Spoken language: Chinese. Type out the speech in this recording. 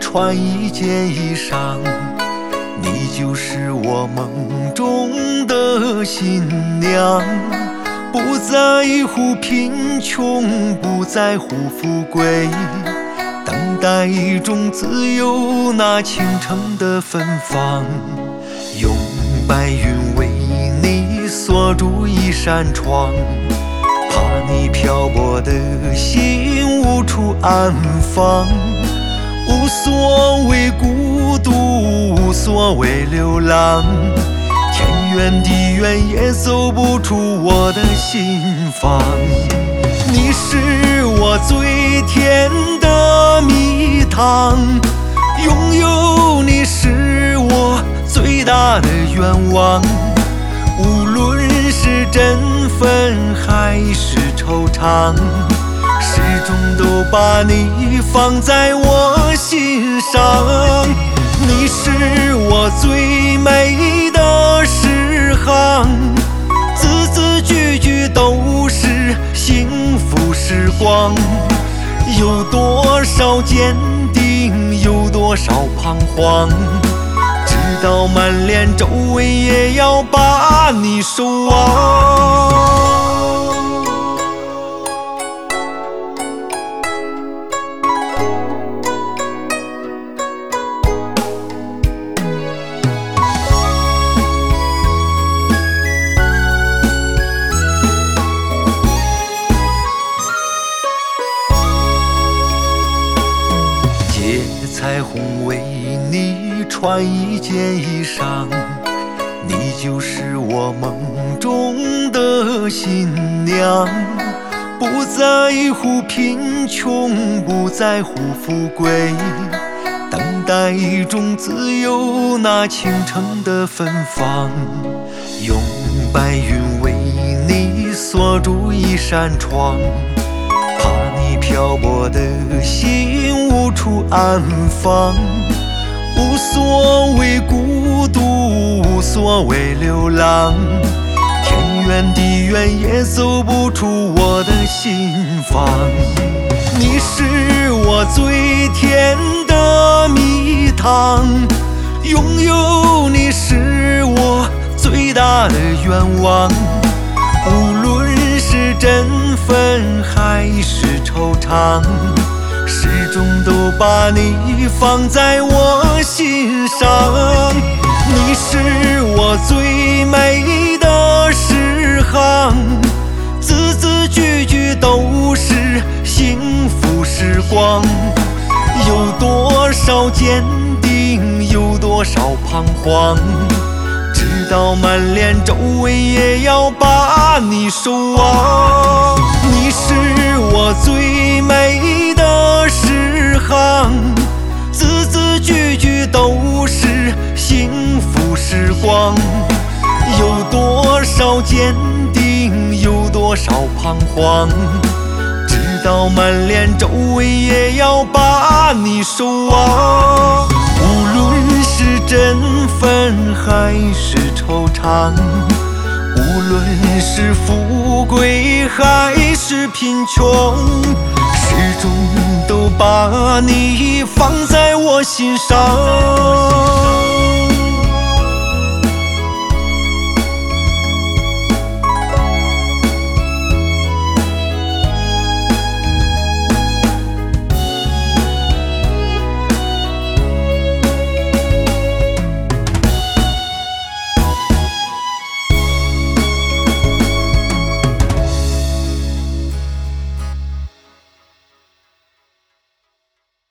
穿一件衣裳，你就是我梦中的新娘。不在乎贫穷，不在乎富贵，等待一种自由，那倾城的芬芳。用白云为你锁住一扇窗，怕你漂泊的心无处安放。无所谓孤独，无所谓流浪，天远地远也走不出我的心房。你是我最甜的蜜糖，拥有你是我最大的愿望。无论是振奋还是惆怅，始终都把你放在我心上。你是我最美的诗行，字字句句都是幸福时光。有多少坚定，有多少彷徨，直到满脸皱纹也要把你守望。借彩虹为你穿一件衣裳，你就是我梦中的新娘。不在乎贫穷，不在乎富贵，等待一种自由，那倾城的芬芳。用白云为你锁住一扇窗，怕你漂泊的心无处安放。无所谓孤独，无所谓流浪，天远地远也走不出我的心房。你是我最甜的蜜糖，拥有你是我最大的愿望。无论是振奋还是惆怅，始终都把你放在我心上。你是我最美的诗行，字字句句都是幸福时光。有多少坚定，有多少彷徨，直到满脸皱纹也要把你守望。你是我最美的诗行，字字句句都是幸福时光。有多少坚定，有多少彷徨，直到满脸皱纹也要把你守望。无论是振奋还是惆怅，无论是富贵还是贫穷，始终都把你放在我心上。